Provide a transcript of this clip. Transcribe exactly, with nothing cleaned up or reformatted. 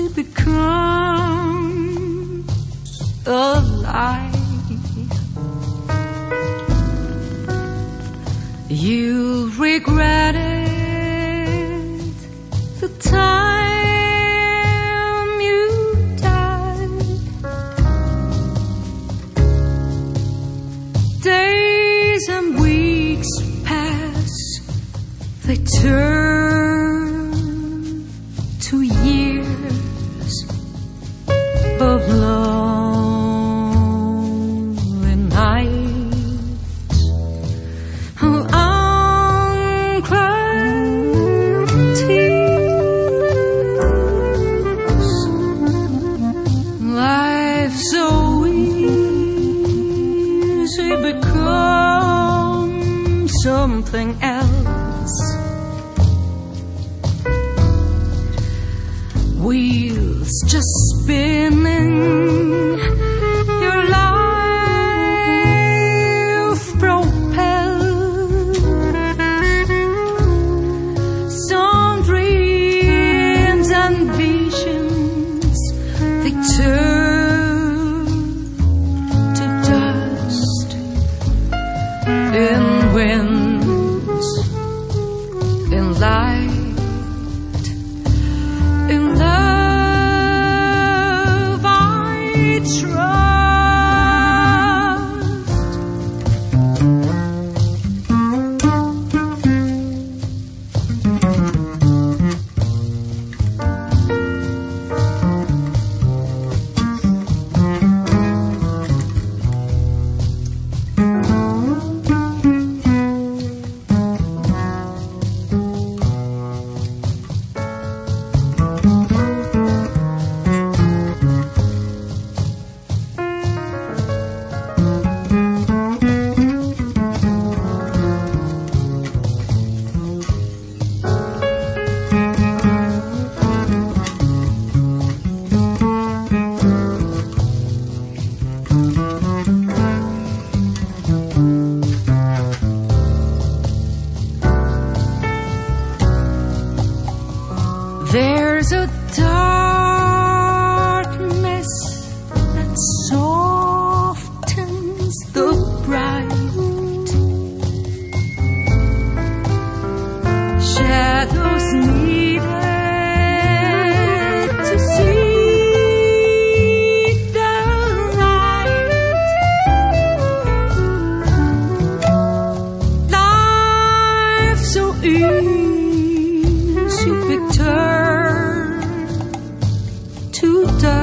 becomes a lie. You'll regret it the time you die. Days and weeks pass, they turn to years of lonely nights, of uncried tears. Life so easy becomes something else. Wheels just spinning, your life propelled. Some dreams and visions, they turn to dust in winds, in light. In love I trust. There's a darkness that softens the bright. Shadows needed to see the light. Life so easy, Victor, to die.